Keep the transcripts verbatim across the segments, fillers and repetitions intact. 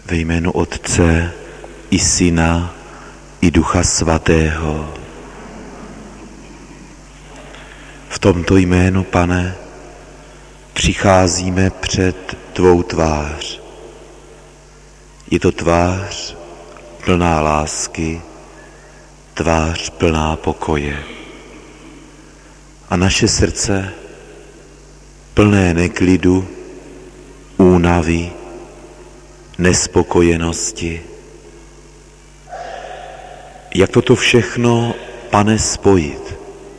Ve jménu Otce i Syna i Ducha Svatého. V tomto jménu, Pane, přicházíme před tvou tvář. Je to tvář plná lásky, tvář plná pokoje. A naše srdce plné neklidu, únavy, nespokojenosti. Jak toto všechno, Pane, spojit?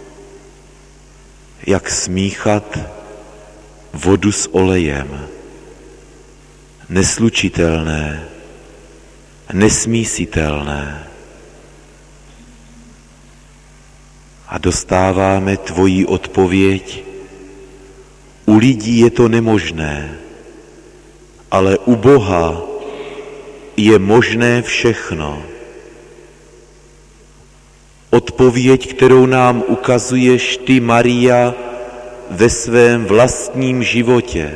Jak smíchat vodu s olejem? Neslučitelné, nesmísitelné. A dostáváme tvoji odpověď. U lidí je to nemožné, ale u Boha je možné všechno. Odpověď, kterou nám ukazuješ ty, Maria, ve svém vlastním životě.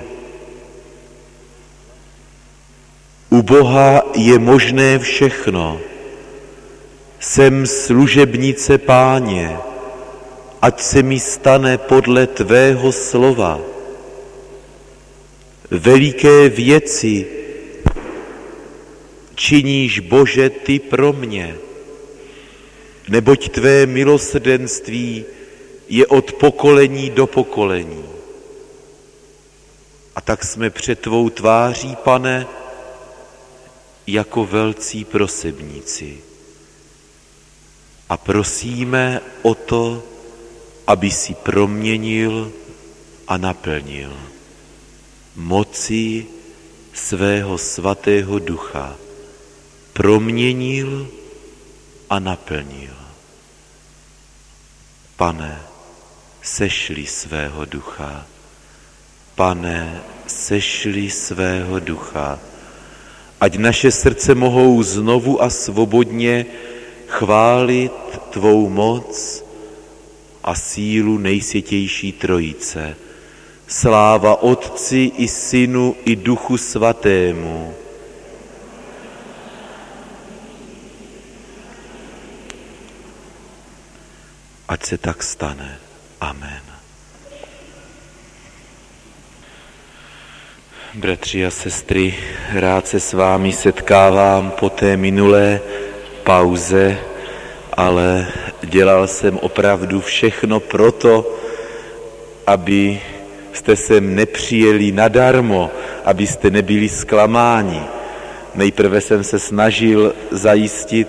U Boha je možné všechno. Jsem služebnice Páně, ať se mi stane podle tvého slova. Veliké věci činíš, Bože, ty pro mě, neboť tvé milosrdenství je od pokolení do pokolení. A tak jsme před tvou tváří, Pane, jako velcí prosebníci. A prosíme o to, aby si proměnil a naplnil mocí svého svatého ducha. Proměnil a naplnil. Pane, sešli svého ducha. Pane, sešli svého ducha. Ať naše srdce mohou znovu a svobodně chválit tvou moc a sílu nejsvětější Trojice. Sláva Otci i Synu i Duchu Svatému. Ať se tak stane. Amen. Bratři a sestry, rád se s vámi setkávám po té minulé pauze, ale dělal jsem opravdu všechno proto, aby jste sem nepřijeli nadarmo, abyste nebyli zklamáni. Nejprve jsem se snažil zajistit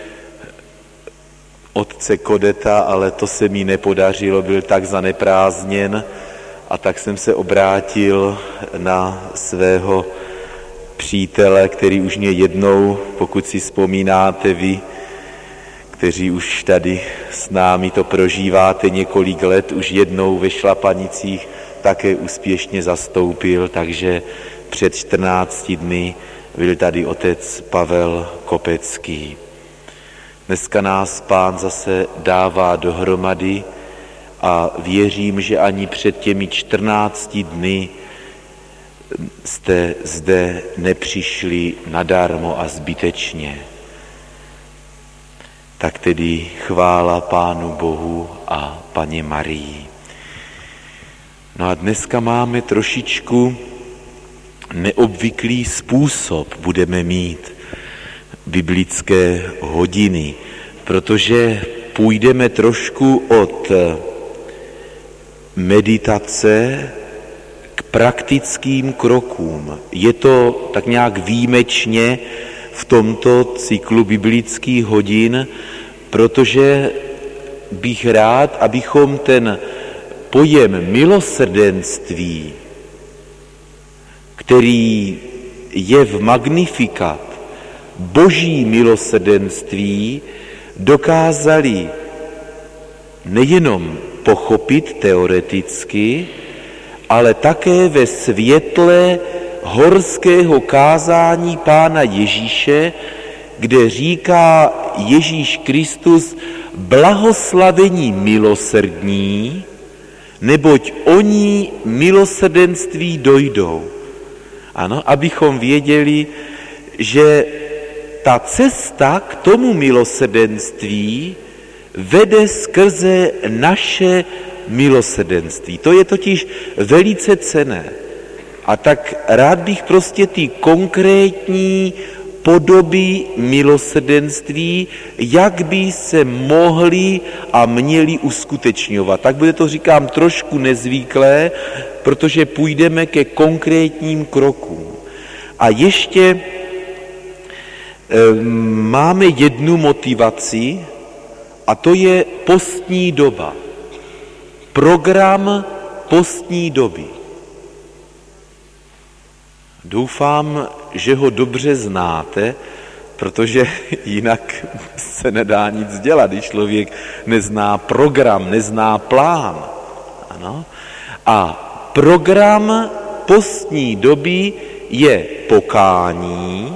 otce Kodeta, ale to se mi nepodařilo, byl tak zaneprázdněn, a tak jsem se obrátil na svého přítele, který už mě jednou, pokud si vzpomínáte vy, kteří už tady s námi to prožíváte několik let, už jednou ve Šlapanicích také úspěšně zastoupil, takže před čtrnácti dny byl tady otec Pavel Kopecký. Dneska nás Pán zase dává dohromady a věřím, že ani před těmi čtrnácti dny jste zde nepřišli nadarmo a zbytečně. Tak tedy chvála Pánu Bohu a Paně Marii. No a dneska máme trošičku neobvyklý způsob, budeme mít biblické hodiny, protože půjdeme trošku od meditace k praktickým krokům. Je to tak nějak výjimečně v tomto cyklu biblických hodin, protože bych rád, abychom ten pojem milosrdenství, který je v Magnificat, boží milosrdenství, dokázali nejenom pochopit teoreticky, ale také ve světle horského kázání Pána Ježíše, kde říká Ježíš Kristus: blahoslavení milosrdní, neboť oni milosrdenství dojdou. Ano, abychom věděli, že ta cesta k tomu milosrdenství vede skrze naše milosrdenství. To je totiž velice cenné. A tak rád bych prostě ty konkrétní podoby milosrdenství, jak by se mohly a měly uskutečňovat. Tak bude to, říkám, trošku nezvyklé, protože půjdeme ke konkrétním krokům. A ještě e, máme jednu motivaci, a to je postní doba. Program postní doby. Doufám, že ho dobře znáte, protože jinak se nedá nic dělat, když člověk nezná program, nezná plán. Ano. A program postní doby je pokání,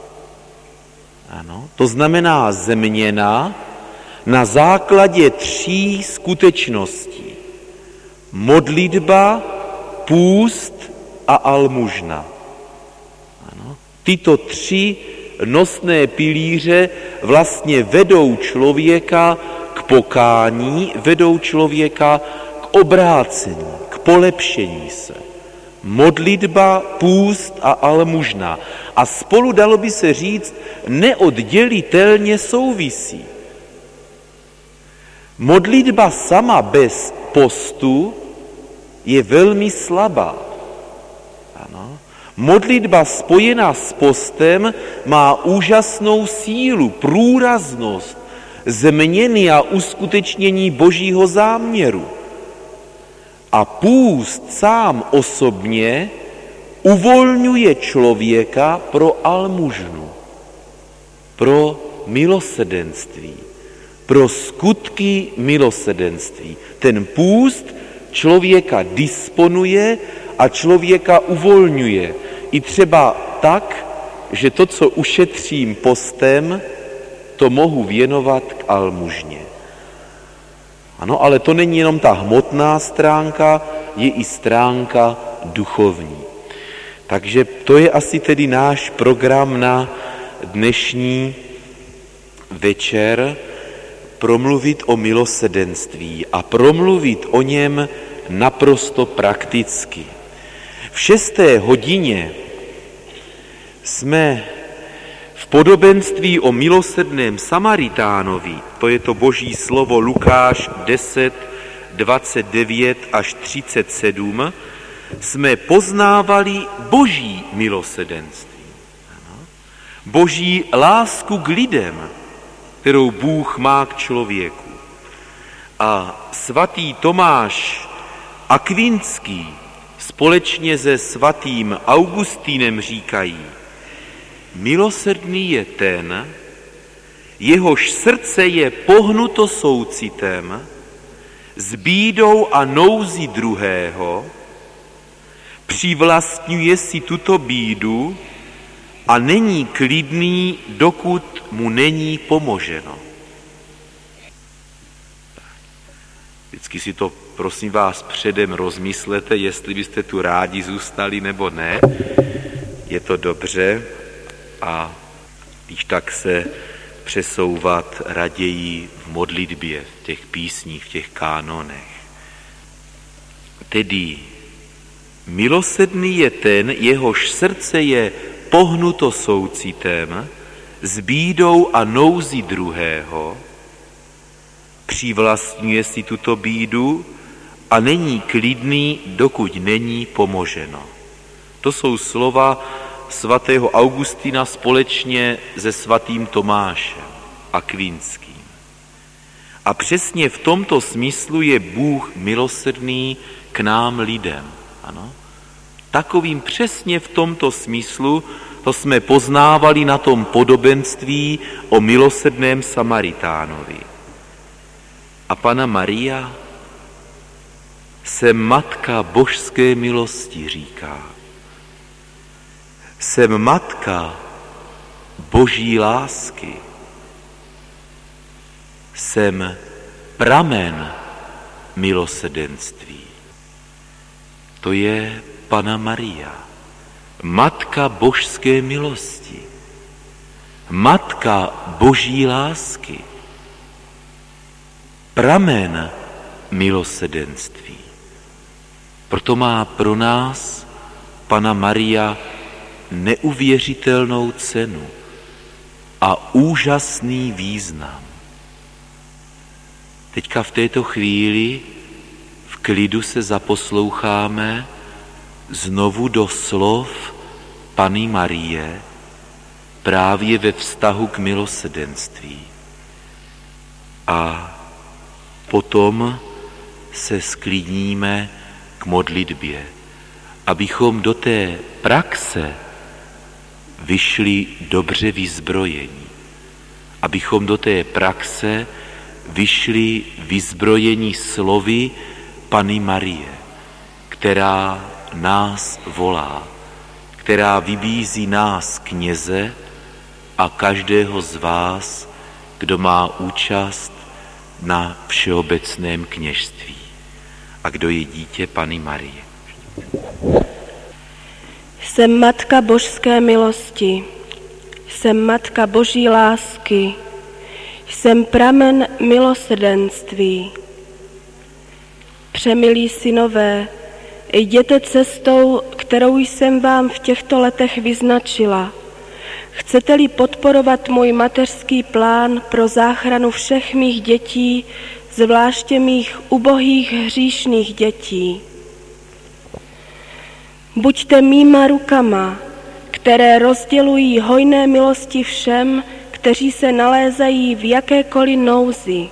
ano, to znamená změna na základě tří skutečností. Modlitba, půst a almužna. Ano. Tyto tři nosné pilíře vlastně vedou člověka k pokání, vedou člověka k obrácení, k polepšení se. Modlitba, půst a almužna. A spolu, dalo by se říct, neoddělitelně souvisí. Modlitba sama bez postu je velmi slabá. Ano. Modlitba spojená s postem má úžasnou sílu, průraznost, změny a uskutečnění Božího záměru. A půst sám osobně uvolňuje člověka pro almužnu, pro milosrdenství, pro skutky milosrdenství. Ten půst člověka disponuje a člověka uvolňuje. I třeba tak, že to, co ušetřím postem, to mohu věnovat k almužně. Ano, ale to není jenom ta hmotná stránka, je i stránka duchovní. Takže to je asi tedy náš program na dnešní večer, promluvit o milosrdenství a promluvit o něm naprosto prakticky. V šesté hodině jsme v podobenství o milosrdném Samaritánovi, to je to Boží slovo Lukáš deset, dvacet devět až třicet sedm, jsme poznávali Boží milosrdenství. Boží lásku k lidem, kterou Bůh má k člověku. A svatý Tomáš Akvinský společně se svatým Augustínem říkají: milosrdný je ten, jehož srdce je pohnuto soucitem s bídou a nouzí druhého, přivlastňuje si tuto bídu a není klidný, dokud mu není pomoženo. Vždycky si to, prosím vás, předem rozmyslete, jestli byste tu rádi zůstali nebo ne. Je to dobře a když tak se přesouvat raději v modlitbě, v těch písních, v těch kánonech. Tedy milosrdný je ten, jehož srdce je pohnuto soucitem s bídou a nouzí druhého, přivlastňuje si tuto bídu a není klidný, dokud není pomoženo. To jsou slova svatého Augustina společně se svatým Tomášem Akvinským. A přesně v tomto smyslu je Bůh milosrdný k nám lidem. Ano? Takovým přesně v tomto smyslu to jsme poznávali na tom podobenství o milosrdném Samaritánovi. A Panna Maria jsem matka božské milosti, říká. Jsem matka boží lásky. Jsem pramen milosrdenství. To je Panna Maria, matka božské milosti. matka Boží lásky, pramen milosedenství. Proto má pro nás Panna Maria neuvěřitelnou cenu a úžasný význam. Teďka v této chvíli v klidu se zaposloucháme znovu do slov Panny Marie právě ve vztahu k milosedenství. A potom se sklidníme k modlitbě, abychom do té praxe vyšli dobře vyzbrojení. Abychom do té praxe vyšli vyzbrojení slovy Panny Marie, která nás volá, která vybízí nás, kněze, a každého z vás, kdo má účast na všeobecném kněžství a kdo je dítě Panny Marie. Jsem matka božské milosti, jsem matka Boží lásky, jsem pramen milosrdenství. Přemilí synové, jděte cestou, kterou jsem vám v těchto letech vyznačila. Chcete-li podporovat můj mateřský plán pro záchranu všech mých dětí, zvláště mých ubohých hříšných dětí. Buďte mýma rukama, které rozdělují hojné milosti všem, kteří se nalézají v jakékoliv nouzi.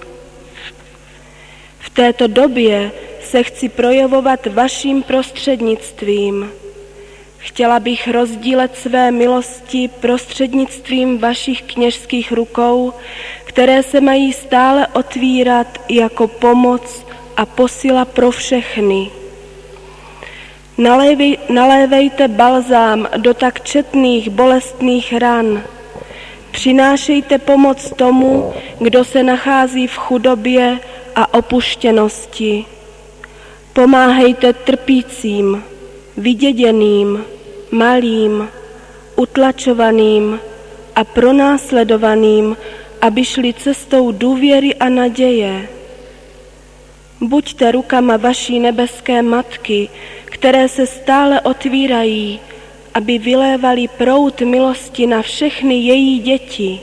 V této době se chci projevovat vaším prostřednictvím. Chtěla bych rozdílet své milosti prostřednictvím vašich kněžských rukou, které se mají stále otvírat jako pomoc a posila pro všechny. Nalévej, nalévejte balzám do tak četných bolestných ran. Přinášejte pomoc tomu, kdo se nachází v chudobě a opuštěnosti. Pomáhejte trpícím, vyděděným, malým, utlačovaným a pronásledovaným, aby šli cestou důvěry a naděje. Buďte rukama vaší nebeské matky, které se stále otvírají, aby vylévali proud milosti na všechny její děti.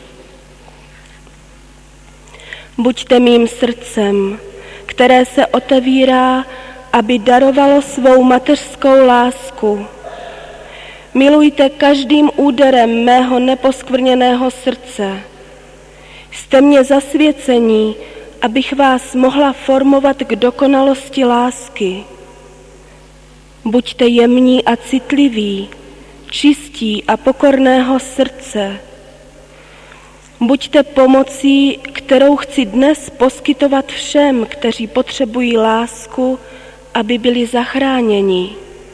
Buďte mým srdcem, které se otevírá, aby darovalo svou mateřskou lásku. Milujte každým úderem mého neposkvrněného srdce. Jste mě zasvěcení, abych vás mohla formovat k dokonalosti lásky. Buďte jemní a citliví, čistí a pokorného srdce. Buďte pomocí, kterou chci dnes poskytovat všem, kteří potřebují lásku, aby byli zachráněni.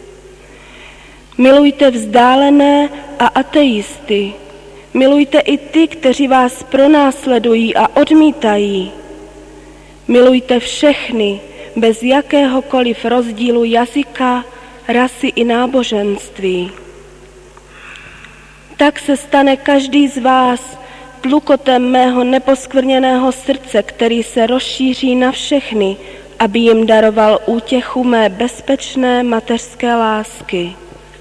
Milujte vzdálené a ateisty. Milujte i ty, kteří vás pronásledují a odmítají. Milujte všechny, bez jakéhokoliv rozdílu jazyka, rasy i náboženství. Tak se stane každý z vás tlukotem mého neposkvrněného srdce, který se rozšíří na všechny, aby jim daroval útěchu mé bezpečné mateřské lásky.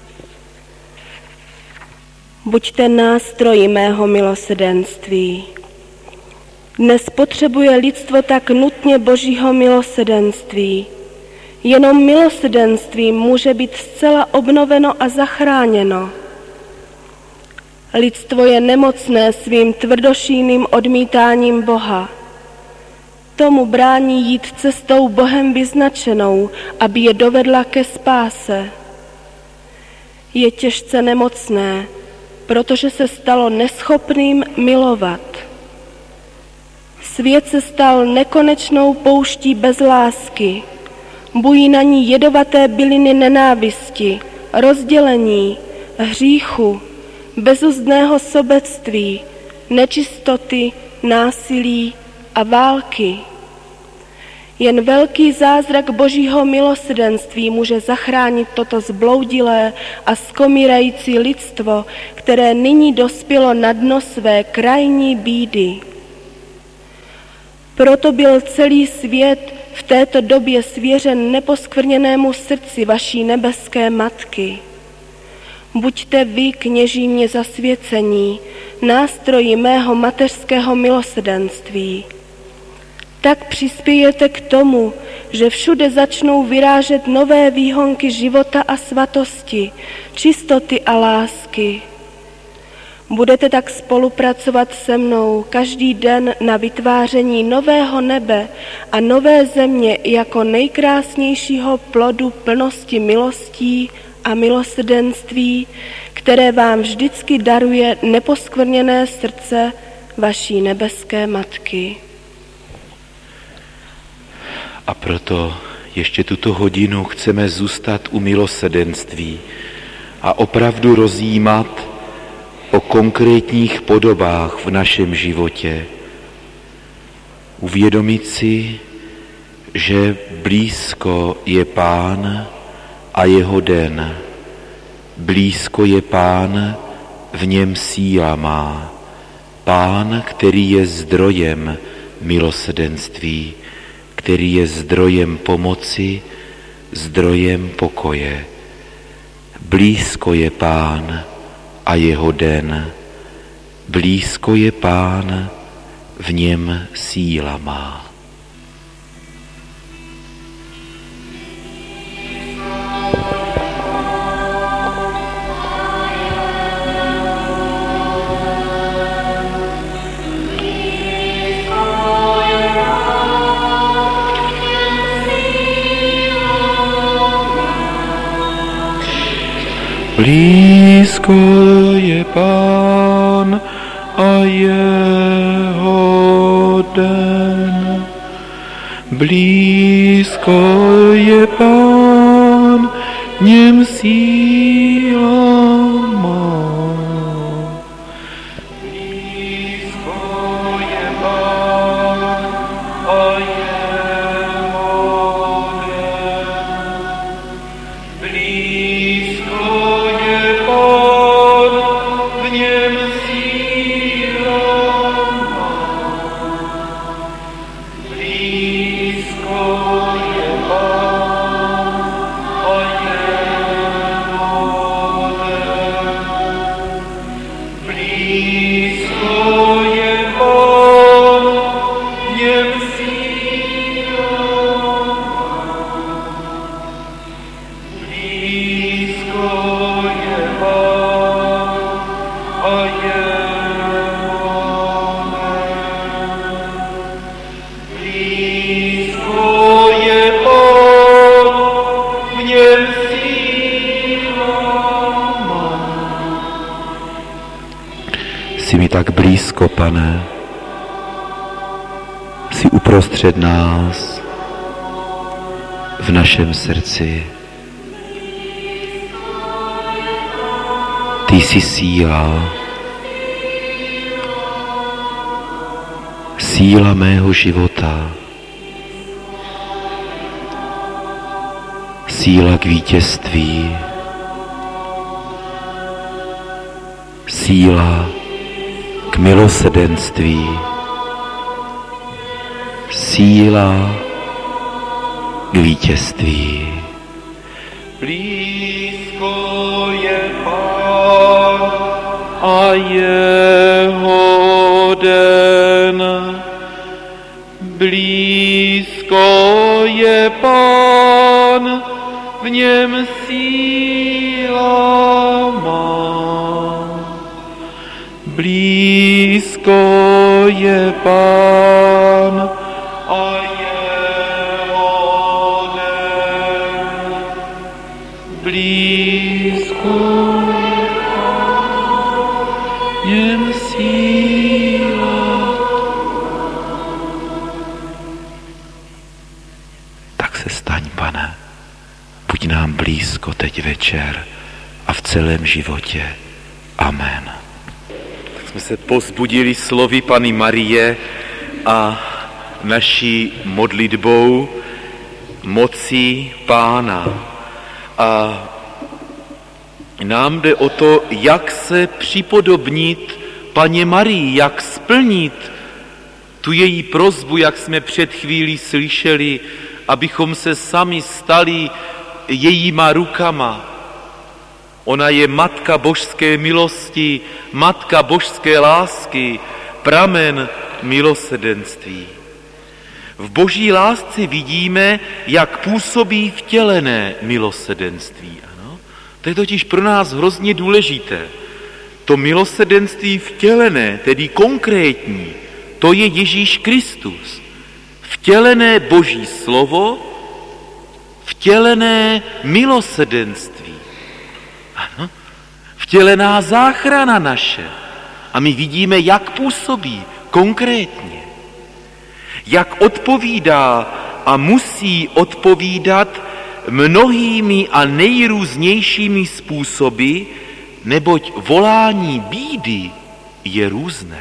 Buďte nástroji mého milosrdenství. Dnes potřebuje lidstvo tak nutně Božího milosrdenství. Jenom milosrdenstvím může být zcela obnoveno a zachráněno. Lidstvo je nemocné svým tvrdošíným odmítáním Boha. Tomu brání jít cestou Bohem vyznačenou, aby je dovedla ke spáse. Je těžce nemocné, protože se stalo neschopným milovat. Svět se stal nekonečnou pouští bez lásky. Bují na ní jedovaté byliny nenávisti, rozdělení, hříchu, bezuzdného sobectví, nečistoty, násilí a války. Jen velký zázrak Božího milosrdenství může zachránit toto zbloudilé a skomírající lidstvo, které nyní dospělo na dno své krajní bídy. Proto byl celý svět v této době svěřen neposkvrněnému srdci vaší nebeské matky. Buďte vy, kněží mě zasvěcení, nástroji mého mateřského milosrdenství. Tak přispějete k tomu, že všude začnou vyrážet nové výhonky života a svatosti, čistoty a lásky. Budete tak spolupracovat se mnou každý den na vytváření nového nebe a nové země jako nejkrásnějšího plodu plnosti milostí a milosrdenství, které vám vždycky daruje neposkvrněné srdce vaší nebeské matky. A proto ještě tuto hodinu chceme zůstat u milosrdenství a opravdu rozjímat o konkrétních podobách v našem životě. Uvědomit si, že blízko je Pán a jeho den. Blízko je Pán, v něm síla má. Pán, který je zdrojem milosrdenství, který je zdrojem pomoci, zdrojem pokoje. Blízko je Pán a jeho den. Blízko je Pán, v něm síla má. Blízko je Pán a jeho den. Blízko je Pán, v něm síla má. Blízko je Pán a jeho den. Blízko Jsi mi tak blízko, Pane, jsi uprostřed nás, v našem srdci. Ty jsi síla, síla mého života, síla k vítězství, síla k milosrdenství, síla k vítězství. Blízko je Pán a jeho den. Blízko je Pán, v něm síla má. Blízko je Pán a jeho den. Blízko je Pán, v něm síla. Tak se staň, Pane, buď nám blízko teď večer a v celém životě. Amen. Tak jsme se povzbudili slovy Panny Marie a naší modlitbou mocí Pána. A nám jde o to, jak se připodobnit Panně Marii, jak splnit tu její prosbu, jak jsme před chvílí slyšeli, abychom se sami stali jejíma rukama. Ona je matka božské milosti, matka božské lásky, pramen milosrdenství. V boží lásce vidíme, jak působí vtělené milosrdenství. Ano? To je totiž pro nás hrozně důležité. To milosrdenství vtělené, tedy konkrétní, to je Ježíš Kristus. Vtělené boží slovo, vtělené milosrdenství. Ano? Vtělená záchrana naše. A my vidíme, jak působí konkrétně. Jak odpovídá a musí odpovídat mnohými a nejrůznějšími způsoby, neboť volání bídy je různé.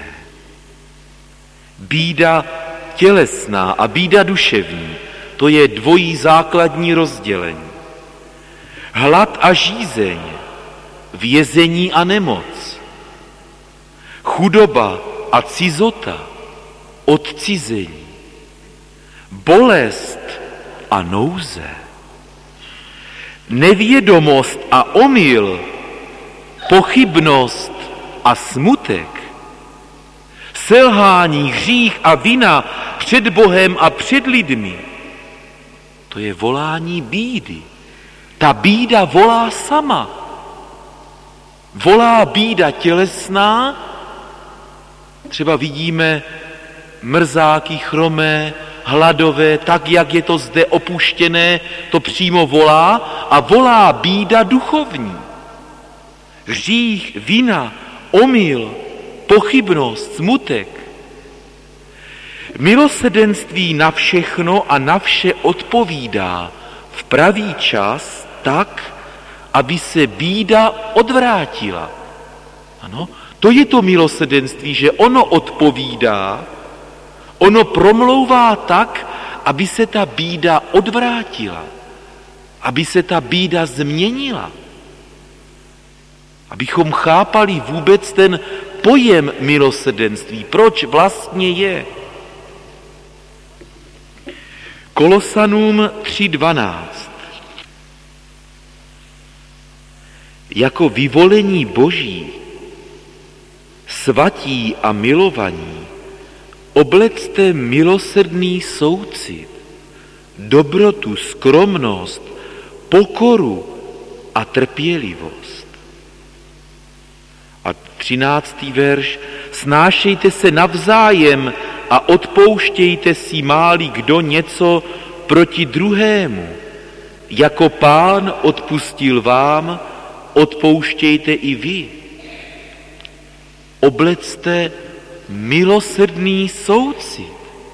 Bída tělesná a bída duševní, to je dvojí základní rozdělení. Hlad a žízeň, vězení a nemoc, chudoba a cizota, odcizení, bolest a nouze, nevědomost a omyl, pochybnost a smutek, selhání, hřích a vina před Bohem a před lidmi. To je volání bídy. Ta bída volá sama. Volá bída tělesná, třeba vidíme mrzáky chromé, hladové, tak, jak je to zde opuštěné, to přímo volá a volá bída duchovní. Hřích, vina, omyl, pochybnost, smutek. Milosrdenství na všechno a na vše odpovídá v pravý čas tak, aby se bída odvrátila. Ano, to je to milosrdenství, že ono odpovídá, ono promlouvá tak, aby se ta bída odvrátila, aby se ta bída změnila. Abychom chápali vůbec ten pojem milosrdenství, proč vlastně je. Kolosanům tři dvanáct. Jako vyvolení Boží, svatí a milovaní, oblecte milosrdný soucit, dobrotu, skromnost, pokoru a trpělivost. A třináctý verš. Snášejte se navzájem a odpouštějte si, máli kdo něco proti druhému. Jako Pán odpustil vám, odpouštějte i vy. Oblecte milosrdný soucit.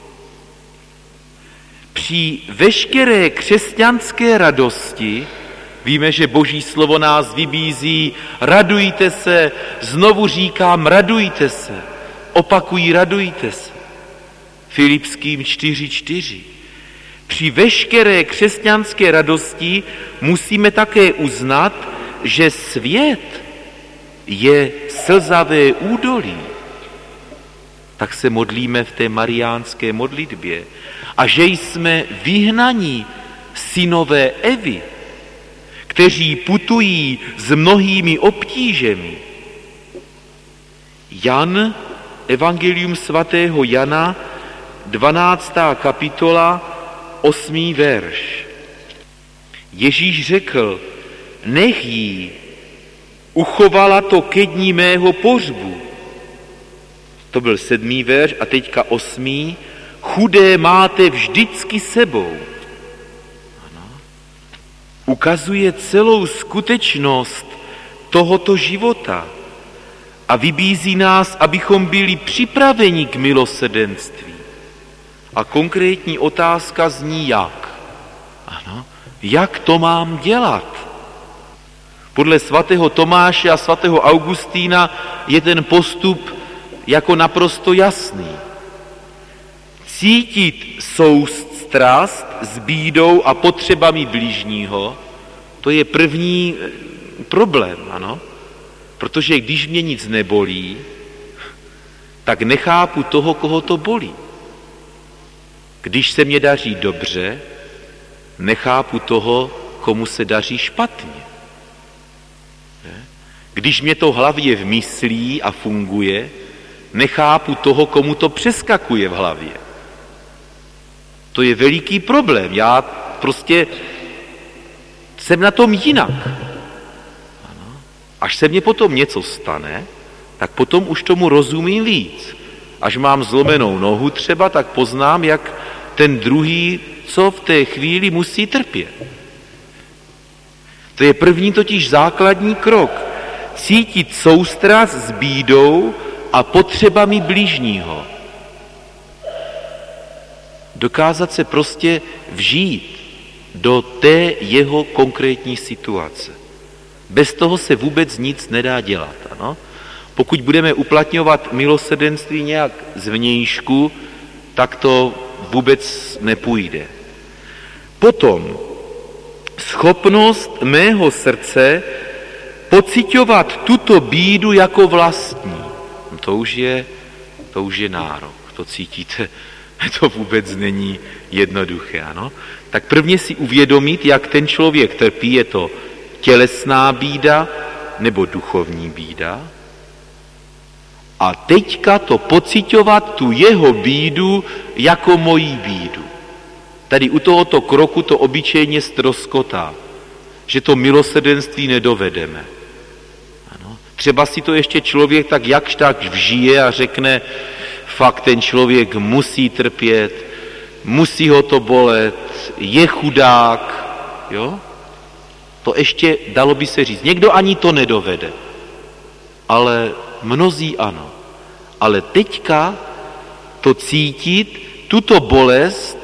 Při veškeré křesťanské radosti, víme, že Boží slovo nás vybízí, radujte se, znovu říkám, radujte se, opakují, radujte se. Filipským čtyři čtyři. Při veškeré křesťanské radosti musíme také uznat, že svět je slzavé údolí. Tak se modlíme v té mariánské modlitbě. A že jsme vyhnaní synové Evy, kteří putují s mnohými obtížemi. Jan, Evangelium svatého Jana, dvanáctá kapitola, osmý verš. Ježíš řekl, nech jí, uchovala to ke dni mého pohřbu. To byl sedmý verš a teďka osmý. Chudé máte vždycky sebou. Ano. Ukazuje celou skutečnost tohoto života a vybízí nás, abychom byli připraveni k milosrdenství. A konkrétní otázka zní jak? Ano. Jak to mám dělat? Podle svatého Tomáše a svatého Augustína je ten postup jako naprosto jasný. cítit soustrast s bídou a potřebami blížního, to je první problém, ano? Protože když mě nic nebolí, tak nechápu toho, koho to bolí. Když se mě daří dobře, nechápu toho, komu se daří špatně. Když mě to hlavě vmyslí a funguje, nechápu toho, komu to přeskakuje v hlavě. To je veliký problém. Já prostě jsem na tom jinak. Ano. Až se mně potom něco stane, tak potom už tomu rozumím víc. Až mám zlomenou nohu třeba, tak poznám, jak ten druhý, co v té chvíli musí trpět. To je první totiž základní krok. Cítit soustrast s bídou a potřebami blížního. Dokázat se prostě vžít do té jeho konkrétní situace. Bez toho se vůbec nic nedá dělat. Ano? Pokud budeme uplatňovat milosrdenství nějak zvnějšku, tak to vůbec nepůjde. Potom schopnost mého srdce pociťovat tuto bídu jako vlastní. To už je, to už je nárok. To cítíte, to vůbec není jednoduché. Ano? Tak prvně si uvědomit, jak ten člověk trpí, je to tělesná bída nebo duchovní bída. A teďka to pociťovat tu jeho bídu jako moji bídu. Tady u tohoto kroku to obyčejně ztroskotá, že to milosrdenství nedovedeme. Ano. Třeba si to ještě člověk tak jakž tak vžije a řekne, fakt ten člověk musí trpět, musí ho to bolet, je chudák, jo? To ještě dalo by se říct. Někdo ani to nedovede, ale mnozí ano. Ale teďka to cítit, tuto bolest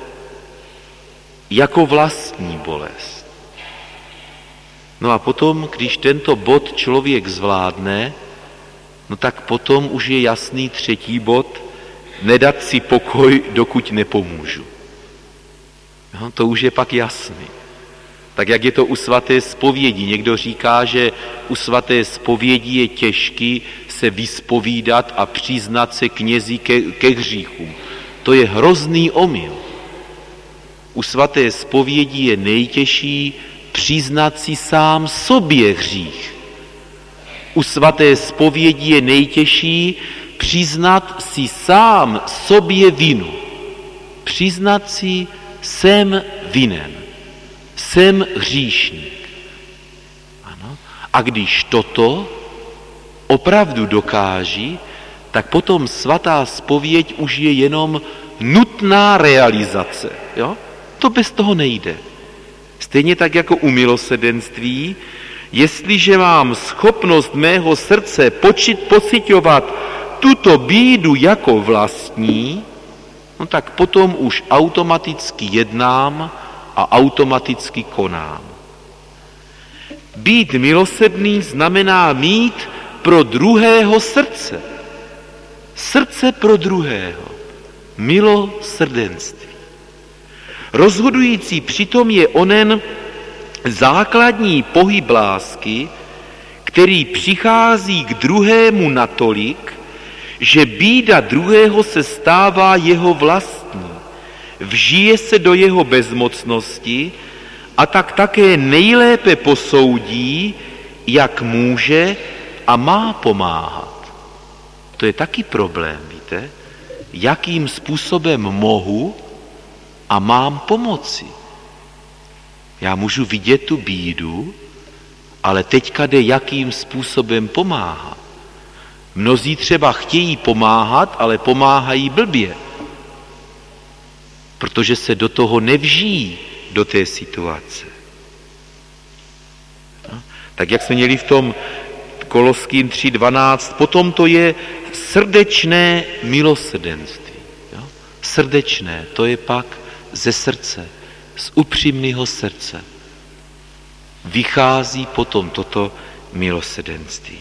jako vlastní bolest. No a potom, když tento bod člověk zvládne, no tak potom už je jasný třetí bod, nedat si pokoj, dokud nepomůžu. No, to už je pak jasný. Tak jak je to u svaté zpovědi. Někdo říká, že u svaté zpovědi je těžký se vyspovídat a přiznat se knězi ke, ke hříchům. To je hrozný omyl. U svaté zpovědi je nejtěžší přiznat si sám sobě hřích. U svaté zpovědi je nejtěžší přiznat si sám sobě vinu. Přiznat si, jsem vinen. Jsem hříšník. Ano. A když toto opravdu dokáží, tak potom svatá zpověď už je jenom nutná realizace. Jo? To bez toho nejde. Stejně tak jako u milosrdenství, jestliže mám schopnost mého srdce počít, pociťovat tuto bídu jako vlastní, no tak potom už automaticky jednám a automaticky konám. Být milosrdný znamená mít pro druhého srdce. Srdce pro druhého. Milosrdenství. Rozhodující přitom je onen základní pohyb lásky, který přichází k druhému natolik, že bída druhého se stává jeho vlastní. Vžije se do jeho bezmocnosti a tak také nejlépe posoudí, jak může a má pomáhat. To je taky problém, víte? Jakým způsobem mohu a mám pomoci. Já můžu vidět tu bídu, ale teďka jde, jakým způsobem pomáhat. Mnozí třeba chtějí pomáhat, ale pomáhají blbě, protože se do toho nevžijí, do té situace. No, tak jak jsme měli v tom Koloským tři dvanáct, potom to je srdečné milosrdenství. Jo? Srdečné, to je pak ze srdce, z upřímného srdce. Vychází potom toto milosrdenství.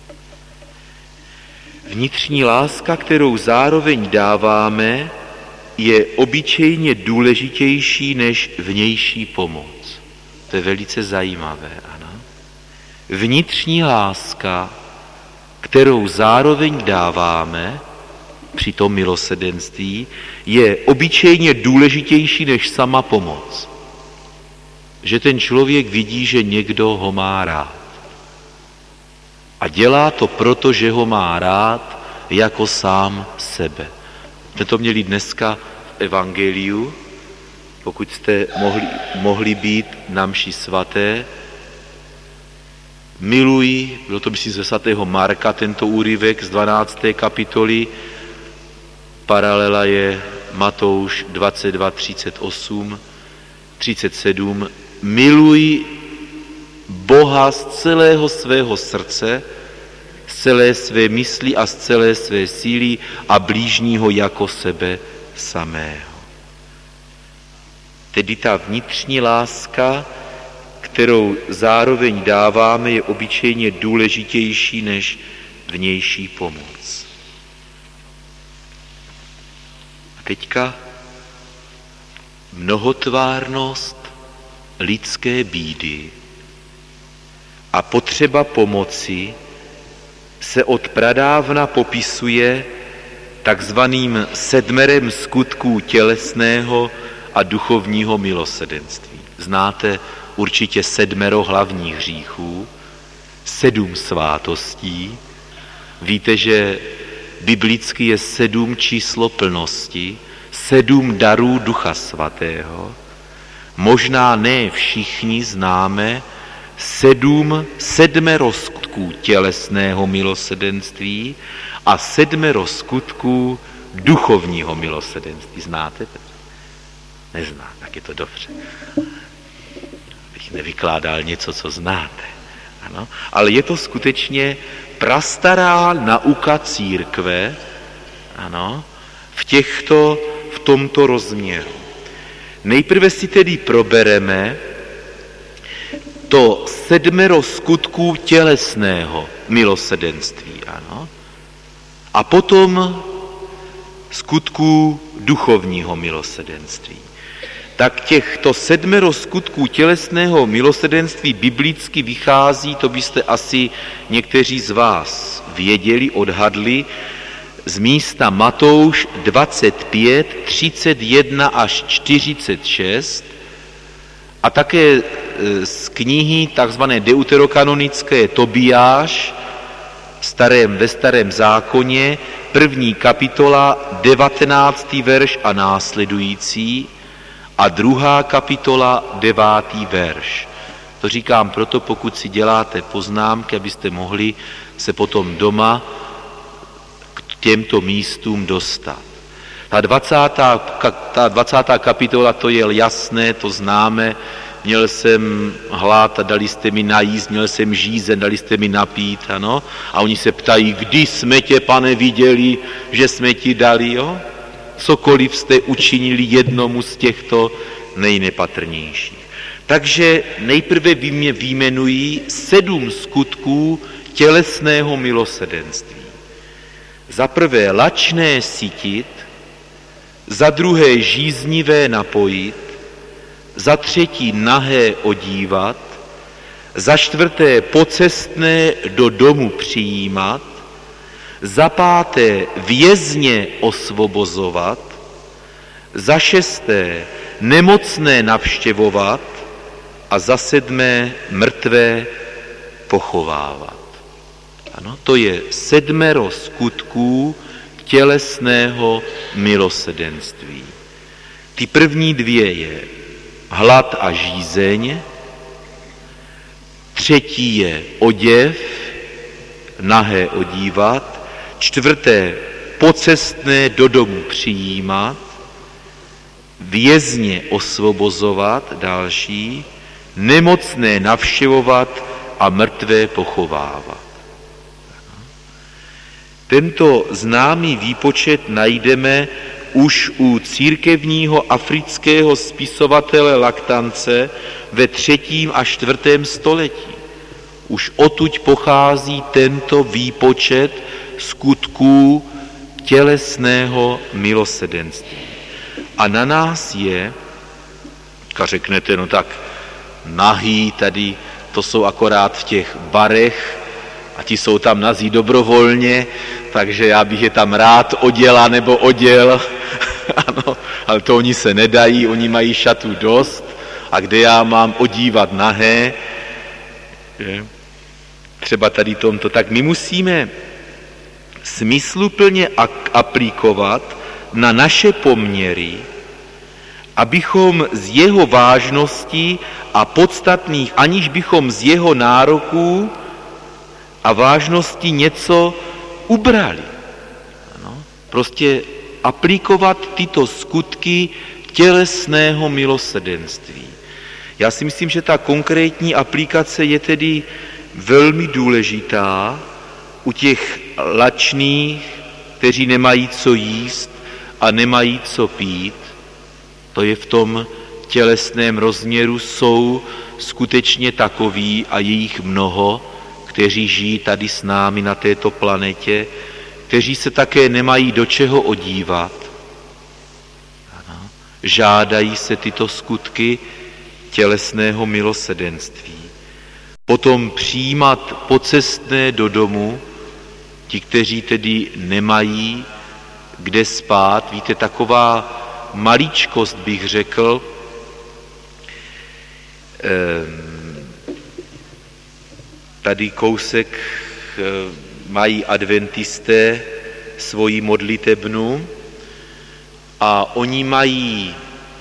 Vnitřní láska, kterou zároveň dáváme, je obyčejně důležitější než vnější pomoc. To je velice zajímavé, ano. Vnitřní láska, kterou zároveň dáváme při tom milosrdenství, je obyčejně důležitější než sama pomoc. Že ten člověk vidí, že někdo ho má rád. A dělá to proto, že ho má rád jako sám sebe. Jsme to měli dneska v evangeliu, pokud jste mohli, mohli být na mši svaté. Miluj, bylo to myslím ze svatého Marka, tento úryvek z dvanácté kapitoly, paralela je Matouš dvacet dva, třicet osm, třicet sedm. Miluj Boha z celého svého srdce, z celé své mysli a z celé své síly a blížního jako sebe samého. Tedy ta vnitřní láska, kterou zároveň dáváme, je obyčejně důležitější než vnější pomoc. A teďka mnohotvárnost lidské bídy a potřeba pomoci se od pradávna popisuje takzvaným sedmerem skutků tělesného a duchovního milosrdenství. Znáte určitě sedmero hlavních hříchů, sedm svátostí. Víte, že biblicky je sedm číslo plnosti, sedm darů Ducha Svatého. Možná ne všichni známe sedm, sedmero skutků tělesného milosrdenství a sedmero skutků duchovního milosrdenství. Znáte? Nezná, tak je to dobře. Bych nevykládal něco, co znáte. Ano? Ale je to skutečně prastará nauka církve, ano, v těchto, v tomto rozměru. Nejprve si tedy probereme to sedmero skutků tělesného milosrdenství, ano, a potom skutků duchovního milosrdenství. Tak těchto sedmero skutků tělesného milosrdenství biblicky vychází, to byste asi někteří z vás věděli, odhadli, z místa Matouš dvacet pět, třicet jedna až čtyřicet šest a také z knihy takzvané deuterokanonické Tobiáš starém, ve starém zákoně, první kapitola, devatenáctý verš a následující a druhá kapitola, devátý verš. To říkám proto, pokud si děláte poznámky, abyste mohli se potom doma k těmto místům dostat. Ta dvacátá, ta dvacátá kapitola, to je jasné, to známe. Měl jsem hlad a dali jste mi najíst, měl jsem žízeň, dali jste mi napít, ano. A oni se ptají, kdy jsme tě, Pane, viděli, že jsme ti dali, jo? Cokoliv jste učinili jednomu z těchto nejnepatrnějších. Takže nejprve vyjmenují sedm skutků tělesného milosrdenství. Za prvé lačné sytit, za druhé žíznivé napojit, za třetí nahé odívat, za čtvrté pocestné do domu přijímat, za páté vězně osvobozovat, za šesté nemocné navštěvovat a za sedmé mrtvé pochovávat. Ano, to je sedmero skutků tělesného milosrdenství. Ty první dvě je hlad a žízeň, třetí je oděv, nahé odívat, čtvrté pocestné do domu přijímat, vězně osvobozovat, další, nemocné navštěvovat a mrtvé pochovávat. Tento známý výpočet najdeme už u církevního afrického spisovatele Laktance ve třetím a čtvrtém století. Už odtud pochází tento výpočet skutků tělesného milosrdenství. A na nás je, a řeknete, no tak nahý tady, to jsou akorát v těch barech a ti jsou tam nazí dobrovolně, takže já bych je tam rád oděla nebo oděl. Ano, ale to oni se nedají, oni mají šatů dost a kde já mám odívat nahé, že? Třeba tady tomto, tak my musíme smysluplně aplikovat na naše poměry, abychom z jeho vážností a podstatných, aniž bychom z jeho nároků a vážnosti něco ubrali. Ano? Prostě aplikovat tyto skutky tělesného milosrdenství. Já si myslím, že ta konkrétní aplikace je tedy velmi důležitá u těch lačných, kteří nemají co jíst a nemají co pít. To je v tom tělesném rozměru, jsou skutečně takoví a je jich mnoho, kteří žijí tady s námi na této planetě, kteří se také nemají do čeho odívat. Ano. Žádají se tyto skutky tělesného milosrdenství. Potom přijímat pocestné do domu, ti, kteří tedy nemají kde spát. Víte, taková maličkost bych řekl, tady kousek mají adventisté svoji modlitebnu a oni mají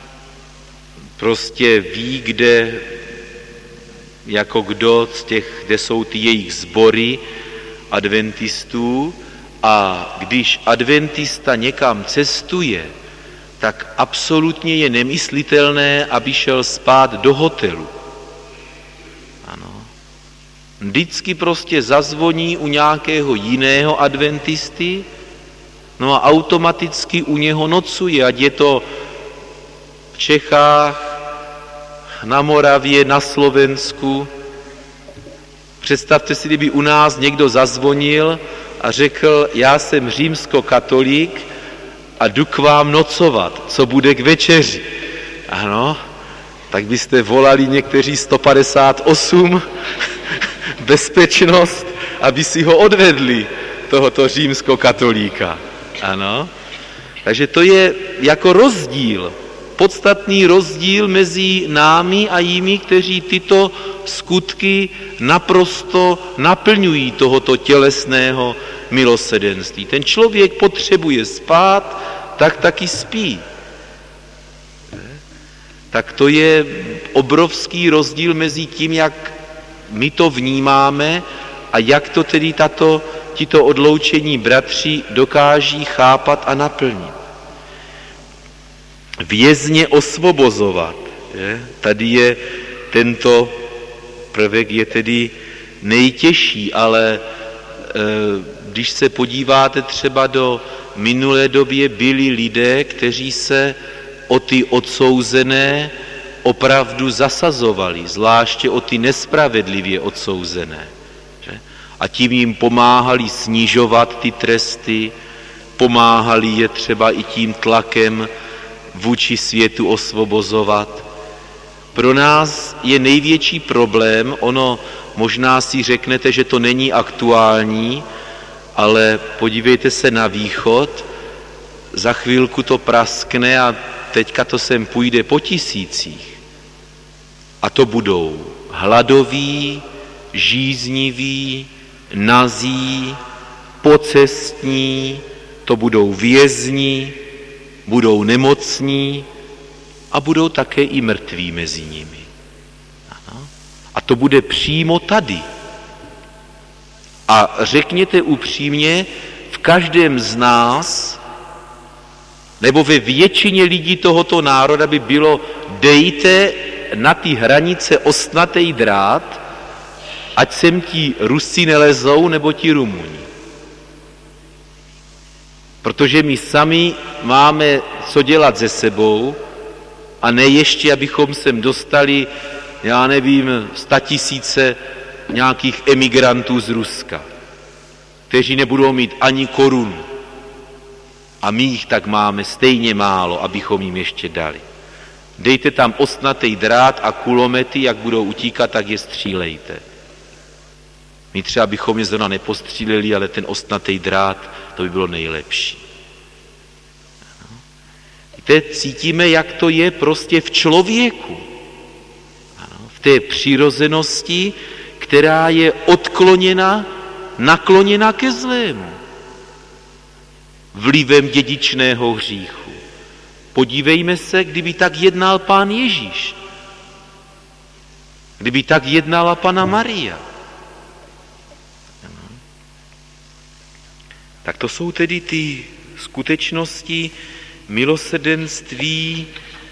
prostě ví, kde jako kdo z těch, kde jsou ty jejich sbory adventistů, a když adventista někam cestuje, tak absolutně je nemyslitelné, aby šel spát do hotelu. Ano. Vždycky prostě zazvoní u nějakého jiného adventisty, no a automaticky u něho nocuje, ať je to v Čechách, na Moravě, na Slovensku. Představte si, kdyby u nás někdo zazvonil a řekl, já jsem římskokatolík a jdu k vám nocovat, co bude k večeři. Ano, tak byste volali někteří sto padesát osm bezpečnost, aby si ho odvedli, tohoto římskokatolíka. Ano, takže to je jako rozdíl, podstatný rozdíl mezi námi a jimi, kteří tyto skutky naprosto naplňují tohoto tělesného milosrdenství. Ten člověk potřebuje spát, tak taky spí. Tak to je obrovský rozdíl mezi tím, jak my to vnímáme a jak to tedy tato, tito odloučení bratři dokáží chápat a naplnit. Vězně osvobozovat. Je? Tady je tento prvek je tedy nejtěžší, ale e, když se podíváte třeba do minulé době, byli lidé, kteří se o ty odsouzené opravdu zasazovali, zvláště o ty nespravedlivě odsouzené. Že? A tím jim pomáhali snižovat ty tresty, pomáhali je třeba i tím tlakem vůči světu osvobozovat. Pro nás je největší problém, ono možná si řeknete, že to není aktuální, ale podívejte se na východ, za chvilku to praskne a teďka to sem půjde po tisících. A to budou hladoví, žízniví, nazí, pocestní, to budou vězni, budou nemocní a budou také i mrtví mezi nimi. Ano. A to bude přímo tady. A řekněte upřímně, v každém z nás, nebo ve většině lidí tohoto národa by bylo, dejte na ty hranice ostnatej drát, ať sem ti Rusy nelezou, nebo ti Rumuni. Protože my sami máme co dělat se sebou a ne ještě, abychom sem dostali, já nevím, statisíce nějakých emigrantů z Ruska, kteří nebudou mít ani korunu. A my jich tak máme stejně málo, abychom jim ještě dali. Dejte tam ostnatý drát a kulomety, jak budou utíkat, tak je střílejte. My třeba bychom je zrovna nepostříleli, ale ten ostnatý drát, to by bylo nejlepší. Víte, cítíme, jak to je prostě v člověku. Ano, v té přirozenosti, která je odkloněna, nakloněna ke zlému. Vlivem dědičného hříchu. Podívejme se, kdyby tak jednal Pán Ježíš. Kdyby tak jednala Panna Maria. Tak to jsou tedy ty skutečnosti milosrdenství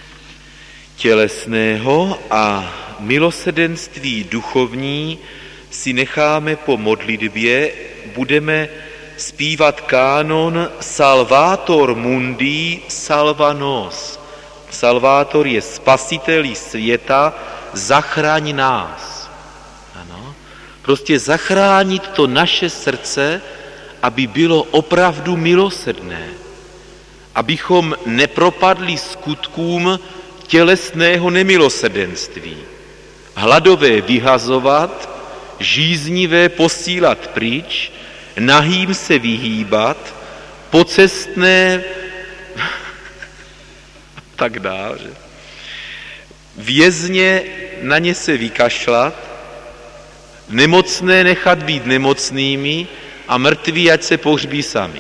tělesného a milosrdenství duchovní si necháme po modlitbě, budeme zpívat kánon Salvator mundi salva nos. Salvator je spasitelí světa, zachraň nás. Ano. Prostě zachránit to naše srdce, aby bylo opravdu milosrdné. Abychom nepropadli skutkům tělesného nemilosrdenství. Hladové vyhazovat, žíznivé posílat pryč, nahým se vyhýbat, pocestné tak dál, že? Vězně na ně se vykašlat, nemocné nechat být nemocnými a mrtví ať se pohřbí sami.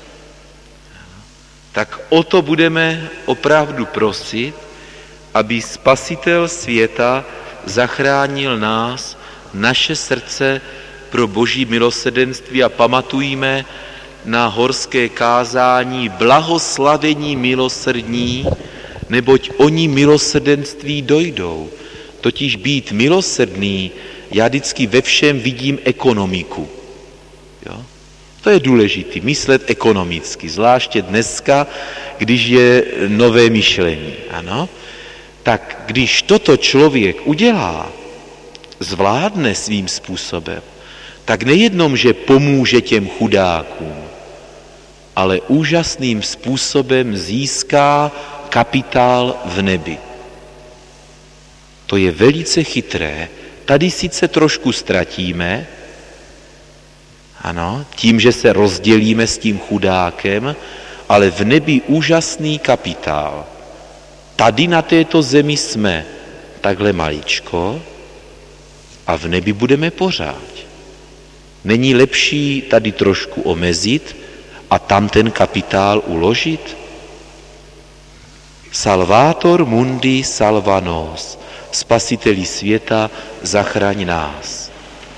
Tak o to budeme opravdu prosit, aby Spasitel světa zachránil nás, naše srdce pro boží milosrdenství a pamatujme na horské kázání blahoslavení milosrdní, neboť oni milosrdenství dojdou. Totiž být milosrdný, já vždycky ve všem vidím ekonomiku. Jo? To je důležité, myslet ekonomicky, zvláště dneska, když je nové myšlení. Ano? Tak když toto člověk udělá, zvládne svým způsobem, tak nejednom, že pomůže těm chudákům, ale úžasným způsobem získá kapitál v nebi. To je velice chytré. Tady sice trošku ztratíme, ano, tím, že se rozdělíme s tím chudákem, ale v nebi úžasný kapitál. Tady na této zemi jsme takhle maličko a v nebi budeme pořád. Není lepší tady trošku omezit a tam ten kapitál uložit? Salvator mundi salva nos. Spasiteli světa, zachraň nás.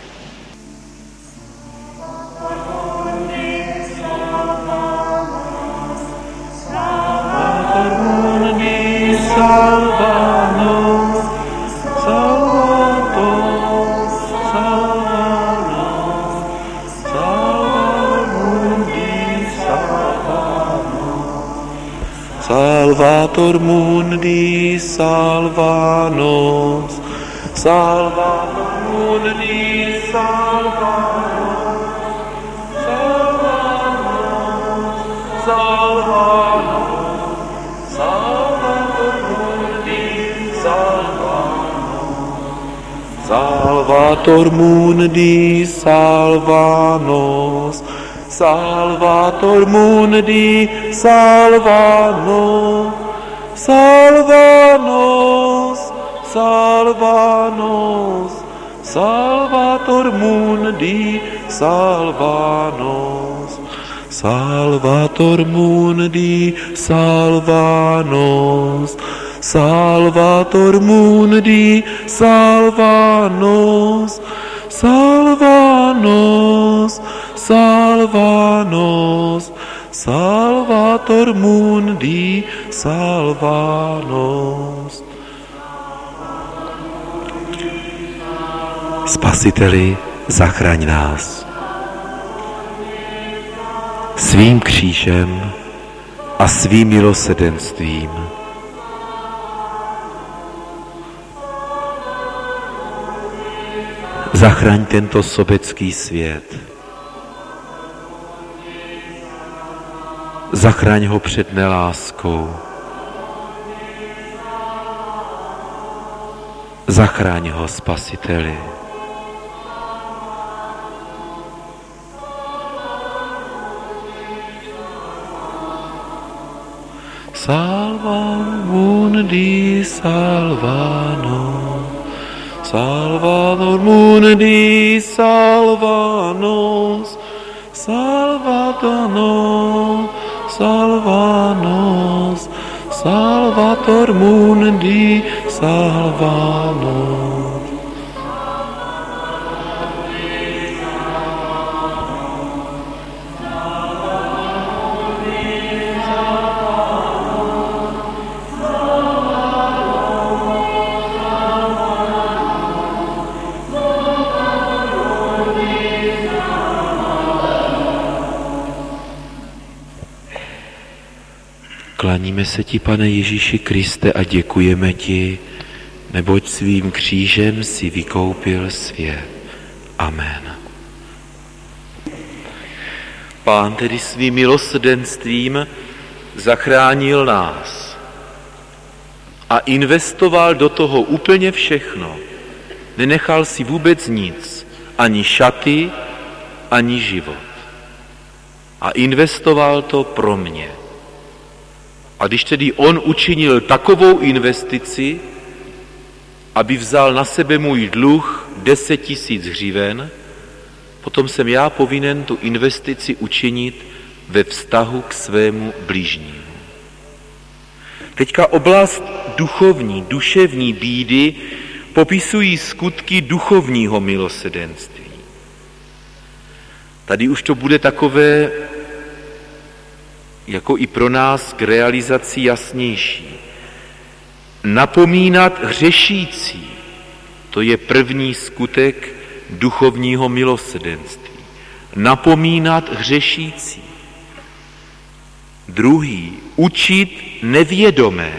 Salvator mundi salva nos, Salvator mundi salva nos, salva nos, salva nos, Salvator mundi salva nos, Salvator mundi salva nos, Salvator mundi salva nos, salva nos, salva nos, Salvator mundi salva nos, Salvator mundi salva nos, Salvator mundi salva nos, salva nos, salva nos, Salvator mundi salva nos. Spasiteli, zachraň nás. Svým křížem a svým milosrdenstvím. Zachraň tento sobecký svět. Zachraň ho před neláskou. Zachraň ho, Spasiteli. Salva mundi salvano, Salvador mundi salvanos, Salvanos, salvanos, Salvator mundi salvanos. Klaníme se ti, Pane Ježíši Kriste, a děkujeme ti, neboť svým křížem si vykoupil svět. Amen. Pán tedy svým milosrdenstvím zachránil nás a investoval do toho úplně všechno. Nenechal si vůbec nic, ani šaty, ani život. A investoval to pro mě. A když tedy on učinil takovou investici, aby vzal na sebe můj dluh deset tisíc hřiven, potom jsem já povinen tu investici učinit ve vztahu k svému bližnímu. Teďka oblast duchovní, duševní bídy popisují skutky duchovního milosrdenství. Tady už to bude takové jako i pro nás k realizaci jasnější. Napomínat hřešící, to je první skutek duchovního milosrdenství. Napomínat hřešící. Druhý, učit nevědomé.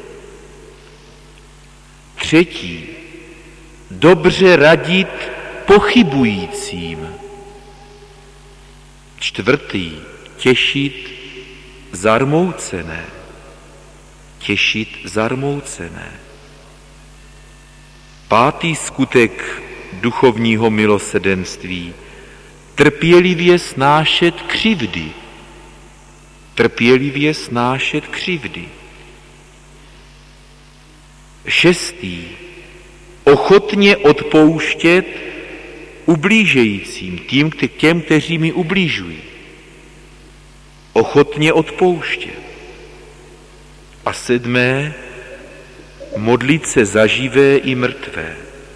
Třetí, dobře radit pochybujícím. Čtvrtý, těšit zarmoucené. Těšit zarmoucené. Pátý skutek duchovního milosrdenství. Trpělivě snášet křivdy. Trpělivě snášet křivdy. Šestý. Ochotně odpouštět ublížejícím, tím, těm, kteří mi ublížují. Ochotně odpouštět. A sedmé, modlit se za živé i mrtvé.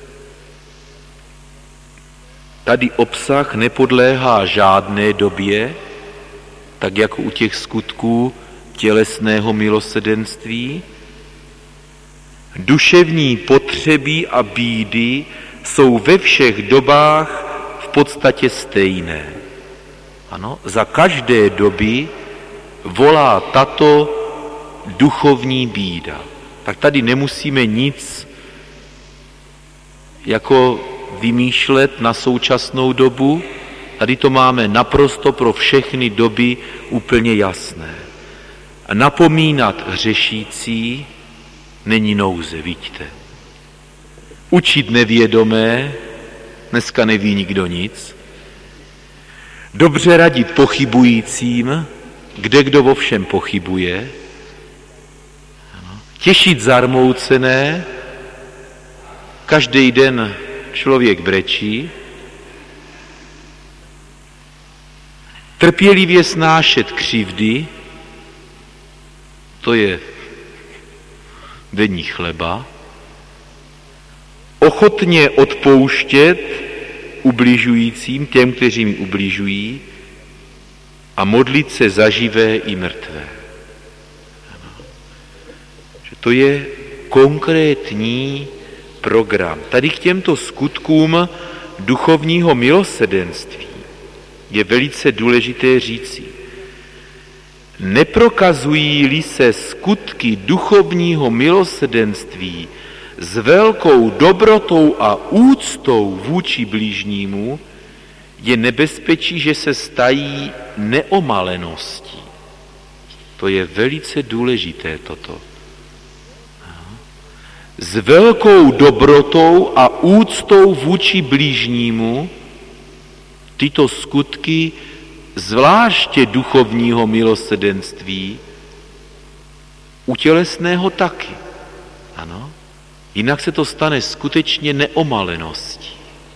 Tady obsah nepodléhá žádné době, tak jako u těch skutků tělesného milosrdenství. Duševní potřeby a bídy jsou ve všech dobách v podstatě stejné. Ano, za každé doby volá tato duchovní bída. Tak tady nemusíme nic jako vymýšlet na současnou dobu. Tady to máme naprosto pro všechny doby úplně jasné. A napomínat hřešící není nouze, vidíte. Učit nevědomé, dneska neví nikdo nic. Dobře radit pochybujícím, kde kdo vo všem pochybuje. Těšit zarmoucené, každý den člověk brečí. Trpělivě snášet křivdy, to je denní chleba. Ochotně odpouštět ubližujícím, těm, kteří mi ubližují, a modlit se za živé i mrtvé. Že to je konkrétní program. Tady k těmto skutkům duchovního milosrdenství je velice důležité říci. Neprokazují-li se skutky duchovního milosrdenství s velkou dobrotou a úctou vůči bližnímu, je nebezpečí, že se stají neomaleností. To je velice důležité toto. S velkou dobrotou a úctou vůči blížnímu tyto skutky, zvláště duchovního milosrdenství, u tělesného taky. Ano? Jinak se to stane skutečně neomaleností.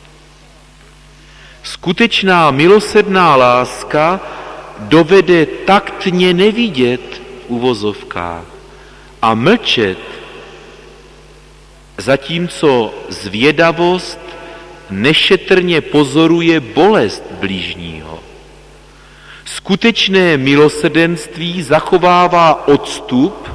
Skutečná milosrdná láska dovede taktně nevidět v uvozovkách a mlčet, zatímco zvědavost nešetrně pozoruje bolest blížního. Skutečné milosrdenství zachovává odstup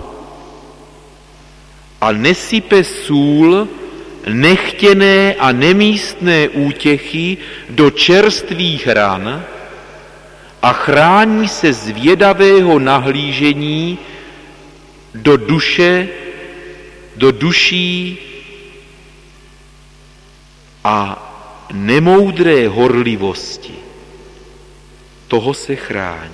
a nesype sůl nechtěné a nemístné útěchy do čerstvých ran a chrání se zvědavého nahlížení do duše, do duší a nemoudré horlivosti. Toho se chrání.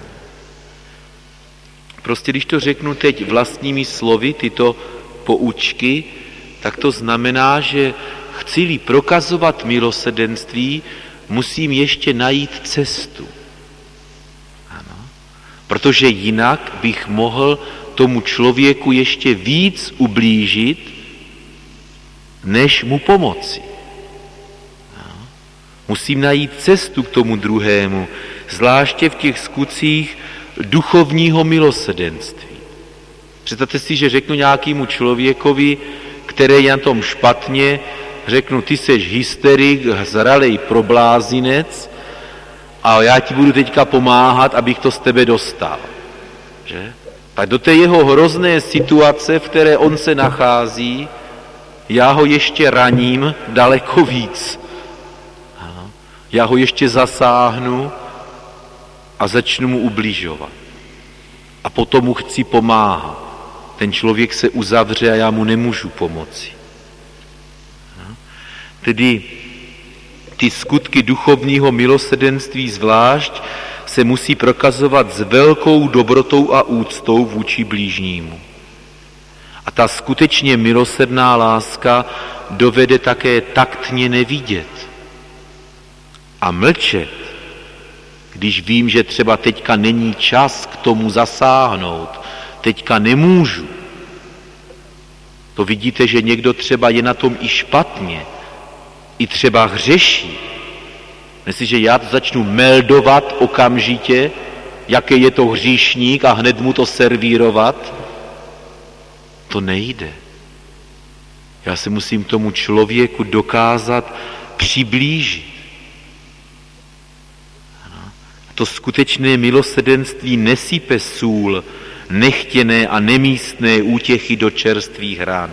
Prostě když to řeknu teď vlastními slovy, tyto poučky, tak to znamená, že chci-li prokazovat milosrdenství, musím ještě najít cestu. Ano. Protože jinak bych mohl tomu člověku ještě víc ublížit, než mu pomoci. Ano. Musím najít cestu k tomu druhému, zvláště v těch skutcích duchovního milosrdenství. Představte si, že řeknu nějakému člověkovi, který je na tom špatně, řeknu, ty seš hysterik, zralej problázinec a já ti budu teďka pomáhat, abych to z tebe dostal. Že? Tak do té jeho hrozné situace, v které on se nachází, já ho ještě raním daleko víc. Já ho ještě zasáhnu a začnu mu ubližovat. A potom mu chci pomáhat. Ten člověk se uzavře a já mu nemůžu pomoci. Tedy ty skutky duchovního milosrdenství zvlášť se musí prokazovat s velkou dobrotou a úctou vůči blížnímu. A ta skutečně milosrdná láska dovede také taktně nevidět a mlčet, když vím, že třeba teďka není čas k tomu zasáhnout, teďka nemůžu. To vidíte, že někdo třeba je na tom i špatně, i třeba hřeší. Jestliže já to začnu meldovat okamžitě, jaký je to hříšník a hned mu to servírovat, to nejde. Já se musím tomu člověku dokázat přiblížit. To skutečné milosrdenství nesype sůl, nechtěné a nemístné útěchy do čerstvých ran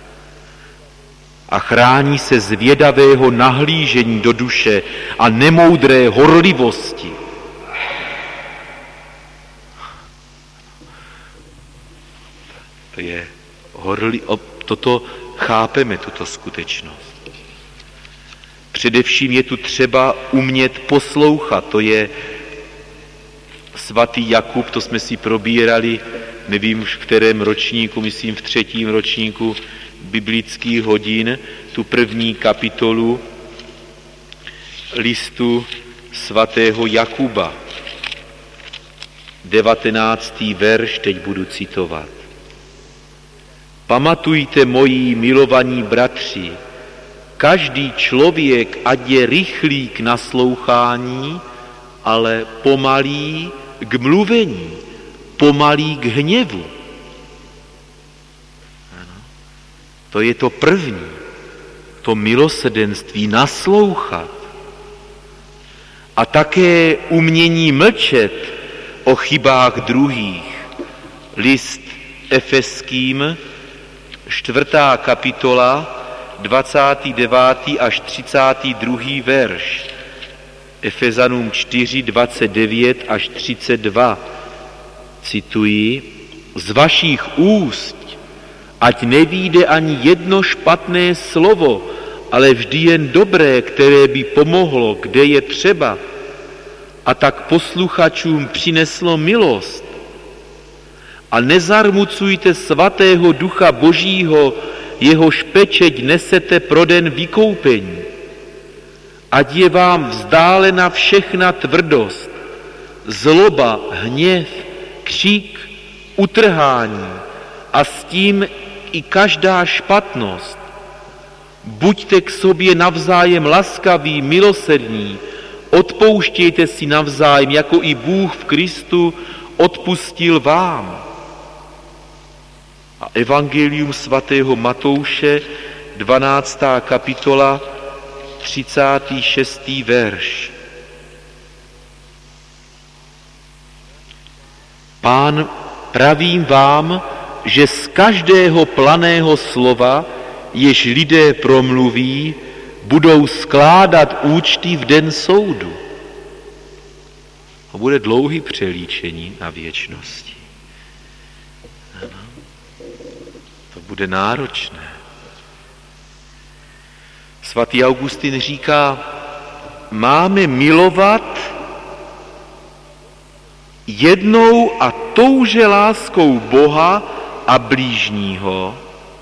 a chrání se zvědavého nahlížení do duše a nemoudré horlivosti. To je horli, toto chápeme, tuto skutečnost. Především je tu třeba umět poslouchat, to je svatý Jakub, to jsme si probírali, nevím už v kterém ročníku, myslím v třetím ročníku biblických hodin, tu první kapitolu listu svatého Jakuba. devatenáctý verš, teď budu citovat. Pamatujte, moji milovaní bratři, každý člověk, ať je rychlý k naslouchání, ale pomalý k mluvení, pomalý k hněvu. Ano. To je to první, to milosrdenství, naslouchat. A také umění mlčet o chybách druhých. List Efeským, čtvrtá kapitola, dvacátý devátý až třicátý druhý verš. Efezanům čtyři, dvacet devět až třicet dva. Cituji, z vašich úst, ať nevyjde ani jedno špatné slovo, ale vždy jen dobré, které by pomohlo, kde je třeba, a tak posluchačům přineslo milost. a nezarmucujte svatého Ducha Božího, jehož pečeť nesete pro den vykoupení. Ať je vám vzdálena všechna tvrdost, zloba, hněv, křik, utrhání a s tím i každá špatnost. Buďte k sobě navzájem laskaví, milosrdní, odpouštějte si navzájem, jako i Bůh v Kristu odpustil vám. A Evangelium svatého Matouše, dvanáctá kapitola, třicátý šestý verš. Pán, pravím vám, že z každého planého slova, jež lidé promluví, budou skládat účty v den soudu. A bude dlouhý přelíčení na věčnosti. Ano. To bude náročné. Svatý Augustin říká, máme milovat jednou a touže láskou Boha a blížního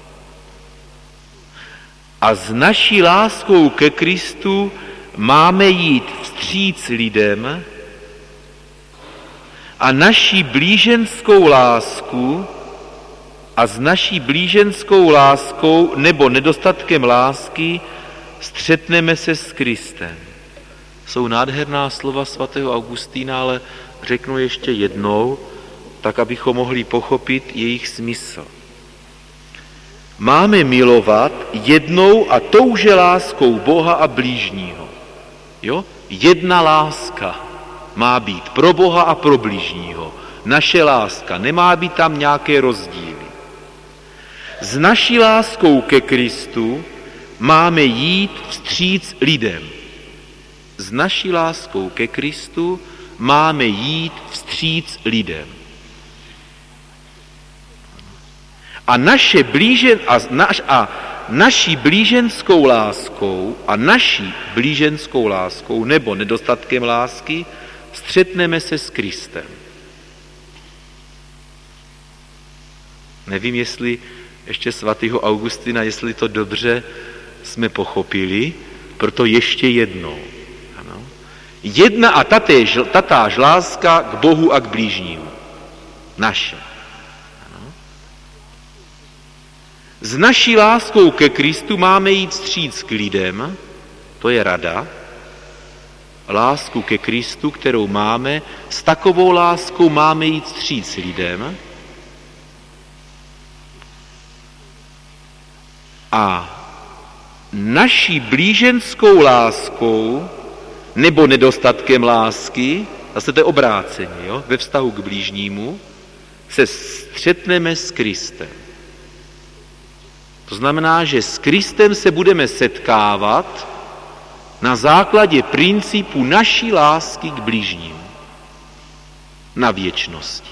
a s naší láskou ke Kristu máme jít vstříc lidem a naší blíženskou lásku a s naší blíženskou láskou nebo nedostatkem lásky střetneme se s Kristem. Jsou nádherná slova svatého Augustína, ale řeknu ještě jednou, tak abychom mohli pochopit jejich smysl. Máme milovat jednou a touže láskou Boha a blížního. Jo? Jedna láska má být pro Boha a pro blížního. Naše láska, nemá být tam nějaké rozdíly. S naší láskou ke Kristu máme jít vstříc lidem. S naší láskou ke Kristu máme jít vstříc lidem. A, naše blížen, a, naš, a naší blíženskou láskou a naší blíženskou láskou nebo nedostatkem lásky střetneme se s Kristem. Nevím, jestli ještě svatého Augustina, jestli to dobře jsme pochopili, proto ještě jednou. Ano. Jedna a tatéž, tatáž láska k Bohu a k blížnímu. Naše. Ano. S naší láskou ke Kristu máme jít vstříc k lidem, to je rada. Lásku ke Kristu, kterou máme, s takovou láskou máme jít vstříc lidem. A naší blíženskou láskou nebo nedostatkem lásky, zase to je obrácení, jo? Ve vztahu k blížnímu, se střetneme s Kristem. To znamená, že s Kristem se budeme setkávat na základě principu naší lásky k blížnímu. Na věčnosti.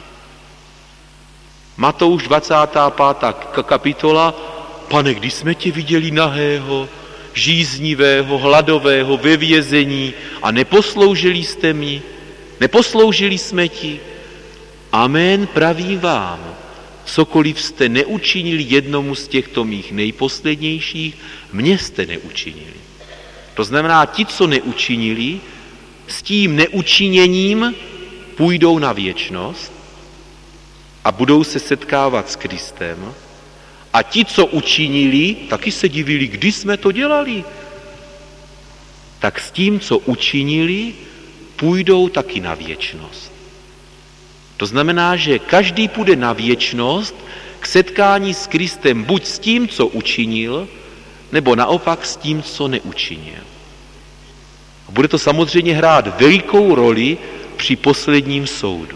Matouš dvacátá pátá kapitola. Pane, kdy jsme tě viděli nahého, žíznivého, hladového, ve vězení a neposloužili jste mi? Neposloužili jsme ti? Amen, pravím vám, cokoliv jste neučinili jednomu z těchto mých nejposlednějších, mně jste neučinili. To znamená, ti, co neučinili, s tím neučiněním půjdou na věčnost a budou se setkávat s Kristem. A ti, co učinili, taky se divili, kdy jsme to dělali. Tak s tím, co učinili, půjdou taky na věčnost. To znamená, že každý půjde na věčnost k setkání s Kristem buď s tím, co učinil, nebo naopak s tím, co neučinil. A bude to samozřejmě hrát velikou roli při posledním soudu.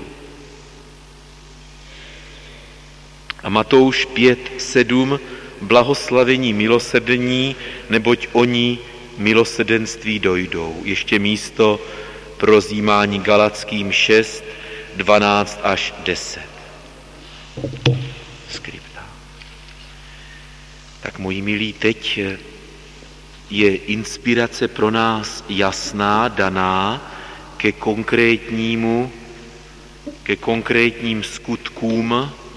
A Matouš pět sedm, blahoslavení milosrdní, neboť oni milosrdenství dojdou. Ještě místo pro rozjímání Galackým šest, dvanáct až deset. Skripta. Tak moji milí, teď je inspirace pro nás jasná, daná ke konkrétnímu, ke konkrétním skutkům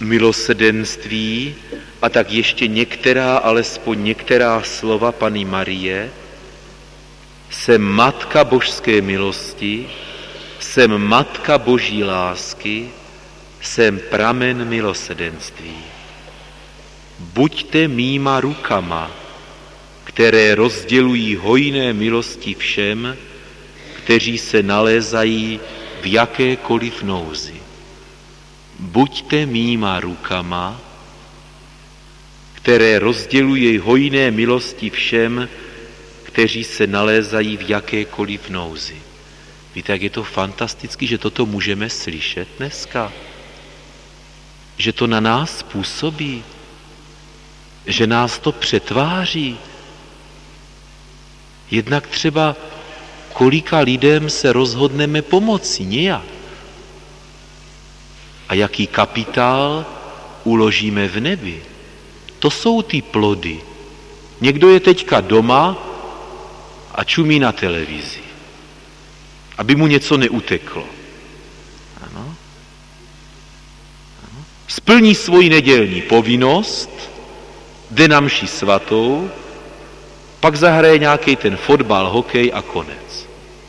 milosedenství a tak ještě některá, alespoň některá slova Panny Marie. Jsem matka božské milosti, jsem matka boží lásky, jsem pramen milosedenství. Buďte mýma rukama, které rozdělují hojné milosti všem, kteří se nalézají v jakékoliv nouzi. Buďte mýma rukama, které rozdělují hojné milosti všem, kteří se nalézají v jakékoliv nouzi. Víte, jak je to fantastické, že toto můžeme slyšet dneska? Že to na nás působí, že nás to přetváří. Jednak třeba kolika lidem se rozhodneme pomoci nějak. A jaký kapitál uložíme v nebi. To jsou ty plody. Někdo je teďka doma a čumí na televizi, aby mu něco neuteklo. Ano. Ano. Splní svoji nedělní povinnost, jde na mši svatou, pak zahraje nějaký ten fotbal, hokej a konec.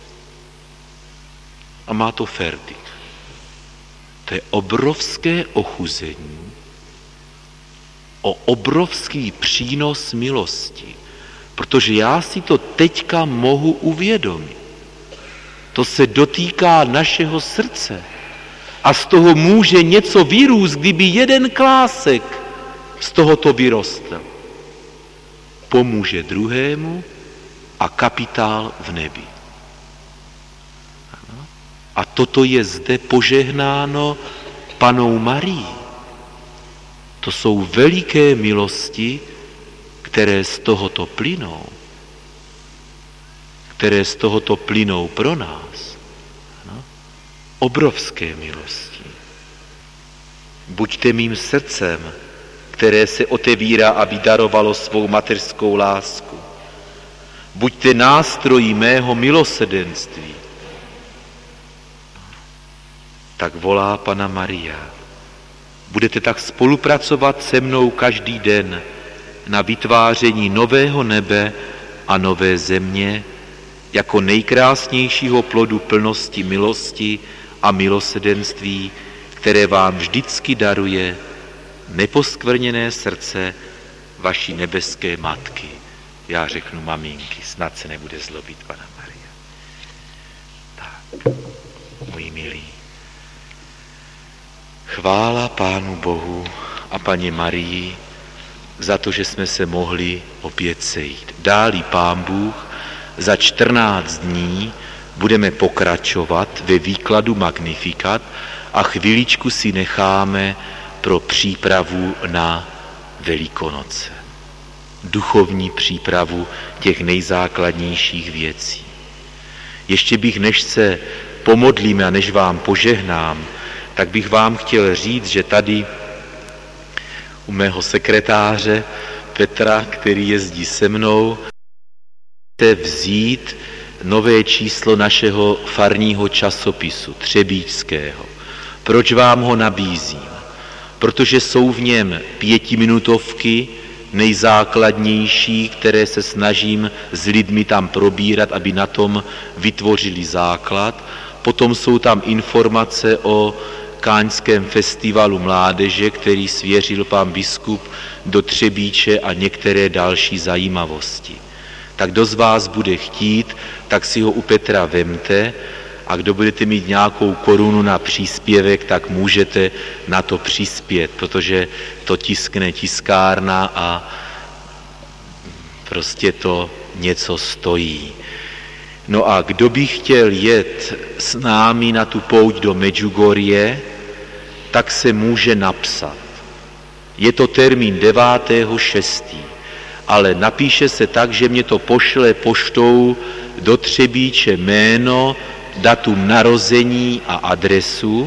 A má to fertik. To je obrovské ochuzení, o obrovský přínos milosti, protože já si to teďka mohu uvědomit. To se dotýká našeho srdce a z toho může něco vyrůst, kdyby jeden klásek z tohoto vyrostl. Pomůže druhému a kapitál v nebi. Ano. A toto je zde požehnáno Pannou Marií. To jsou veliké milosti, které z tohoto plynou. Které z tohoto plynou pro nás. Ano. Obrovské milosti. Buďte mým srdcem, které se otevírá, aby darovalo svou mateřskou lásku. Buďte nástrojí mého milosedenství. Tak volá Panna Maria. Budete tak spolupracovat se mnou každý den na vytváření nového nebe a nové země jako nejkrásnějšího plodu plnosti milosti a milosedenství, které vám vždycky daruje neposkvrněné srdce vaší nebeské matky. Já řeknu maminky, snad se nebude zlobit Panna Maria. Tak, moji milí. Chvála Pánu Bohu a Panně Marii za to, že jsme se mohli opět sejít. Dá-li Pán Bůh, za čtrnáct dní budeme pokračovat ve výkladu Magnificat a chviličku si necháme pro přípravu na Velikonoce. Duchovní přípravu těch nejzákladnějších věcí. Ještě bych, než se pomodlíme a než vám požehnám, tak bych vám chtěl říct, že tady u mého sekretáře Petra, který jezdí se mnou, chce vzít nové číslo našeho farního časopisu Třebíčského. Proč vám ho nabízím? Protože jsou v něm pětiminutovky nejzákladnější, které se snažím s lidmi tam probírat, aby na tom vytvořili základ. Potom jsou tam informace o Káňském festivalu mládeže, který svěřil pan biskup do Třebíče a některé další zajímavosti. Tak kdo z vás bude chtít, tak si ho u Petra vemte a kdo budete mít nějakou korunu na příspěvek, tak můžete na to přispět, protože to tiskne tiskárna a prostě to něco stojí. No a kdo by chtěl jet s námi na tu pouť do Medjugorje, tak se může napsat. Je to termín devátého šestého ale napíše se tak, že mě to pošle poštou do Třebíče jméno, datum narození a adresu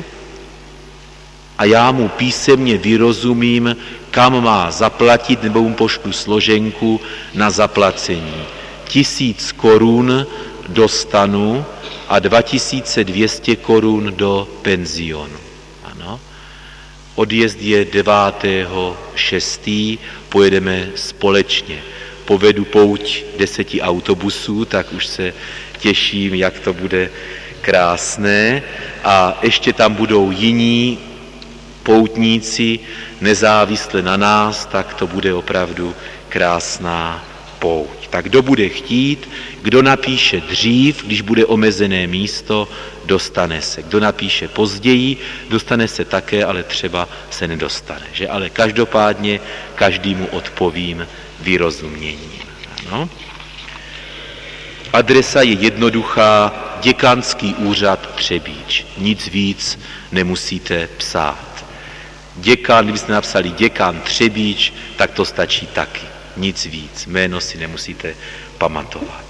a já mu písemně vyrozumím, kam má zaplatit, nebo mu pošlu složenku na zaplacení. Tisíc korun dostanu a dva tisíce dvě stě korun do penzionu. Ano. Odjezd je devátého šestého pojedeme společně. Povedu pouť deseti autobusů, tak už se těším, jak to bude krásné. A ještě tam budou jiní poutníci, nezávisle na nás, tak to bude opravdu krásná pouť. Tak kdo bude chtít, kdo napíše dřív, když bude omezené místo, dostane se. Kdo napíše později, dostane se také, ale třeba se nedostane. Že? Ale každopádně každému odpovím vyrozuměním. Ano? Adresa je jednoduchá, děkanský úřad Třebíč. Nic víc nemusíte psát. Děkan, kdybyste napsali děkan Třebíč, tak to stačí taky. Nic víc, jméno si nemusíte pamatovat.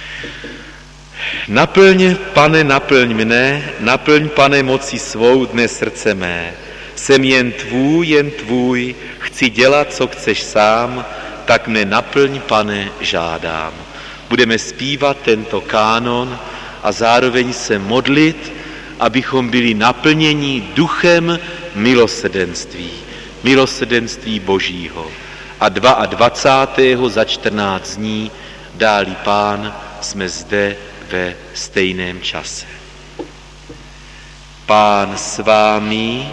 Naplň, Pane, naplň mne, naplň, Pane, moci svou dne srdce mé. Jsem jen tvůj, jen tvůj, chci dělat, co chceš sám, tak mne naplň, Pane, žádám. Budeme zpívat tento kánon a zároveň se modlit, abychom byli naplněni duchem milosrdenství, milosrdenství Božího. A dvacátého druhého za čtrnáct dní, dá-li Pán, jsme zde ve stejném čase. Pán s vámi,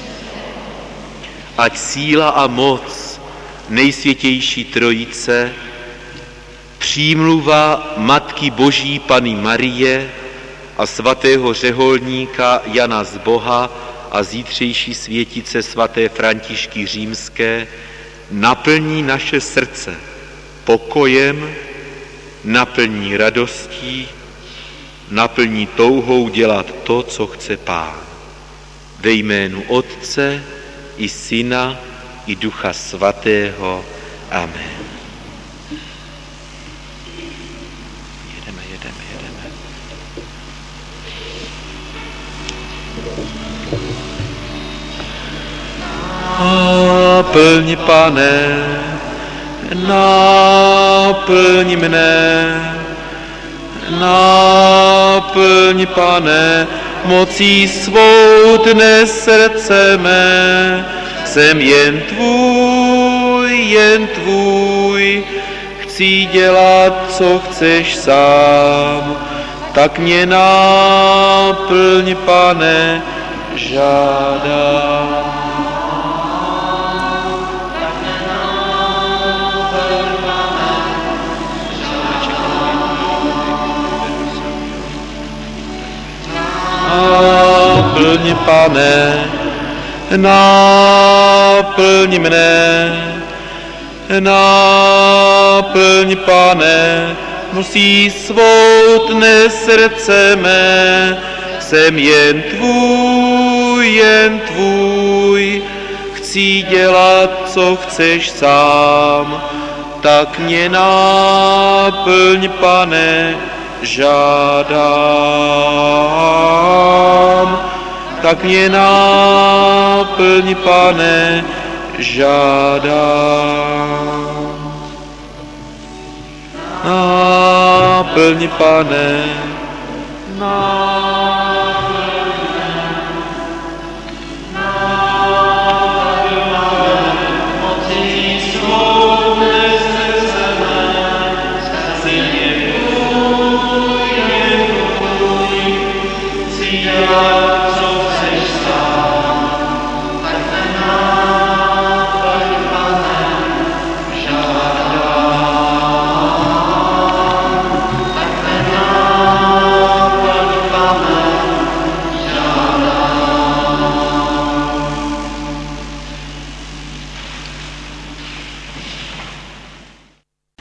ať síla a moc nejsvětější Trojice, přímluva Matky Boží Panny Marie a svatého řeholníka Jana z Boha a zítřejší světice svaté Františky Římské naplní naše srdce pokojem, naplní radostí, naplní touhou dělat to, co chce Pán. Ve jménu Otce i Syna i Ducha Svatého. Amen. Jedeme, jedeme, jedeme. Naplň, Pane, naplň mne, naplň, Pane, mocí svou dne srdce mé. Jsem jen tvůj, jen tvůj, chci dělat, co chceš sám, tak mě naplň, Pane, žádám. Naplň, Pane, naplň mne, naplň, Pane, musí svou dne srdce mé. Jsem jen tvůj, jen tvůj, chci dělat, co chceš sám, tak mě naplň, Pane, žádám. Tak mě naplň, Pane, žádám. Naplň, Pane,